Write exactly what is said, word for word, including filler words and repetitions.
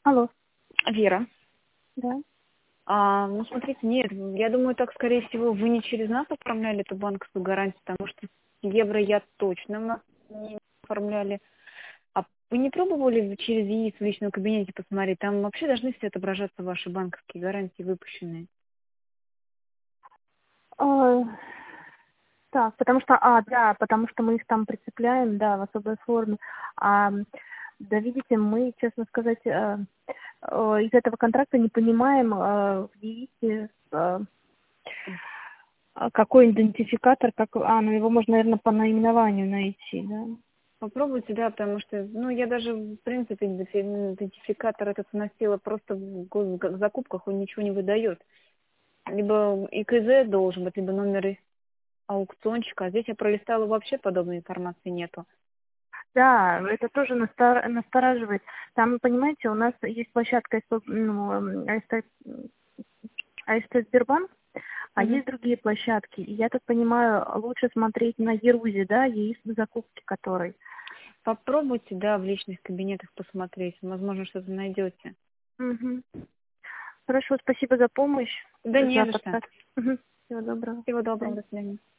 Алло, Вера. да. А, ну, смотрите, нет, я думаю, так, скорее всего, вы не через нас оформляли эту банковскую гарантию, потому что евро я точно у нас не оформляли. А вы не пробовали через ЕИС в личном кабинете посмотреть? Там вообще должны все отображаться ваши банковские гарантии выпущенные. А, так, потому что, а, да, потому что мы их там прицепляем, да, в особой форме. А, да, видите, мы, честно сказать, э, э, из этого контракта не понимаем э, в ЕИСе, э, а какой идентификатор, как, а, ну его можно, наверное, по наименованию найти, да. Попробуйте, да, потому что, ну, я даже, в принципе, идентифи- идентификатор этот вносила просто в госзакупках, он ничего не выдает. Либо ИКЗ должен быть, либо номер аукционщика. А здесь я пролистала, вообще подобной информации нету. Да, это тоже настор- настораживает. Там, понимаете, у нас есть площадка АСТ, ну, АСТ, АСТ Сбербанк, а Мгм. есть другие площадки. И я так понимаю, лучше смотреть на Ерузе, да, есть закупки которой. Попробуйте, да, в личных кабинетах посмотреть. Возможно, что-то найдете. Мгм. Хорошо, спасибо за помощь, Да не за за что. подсказки. Мгм. Всего доброго. Всего До свидания. доброго, до свидания.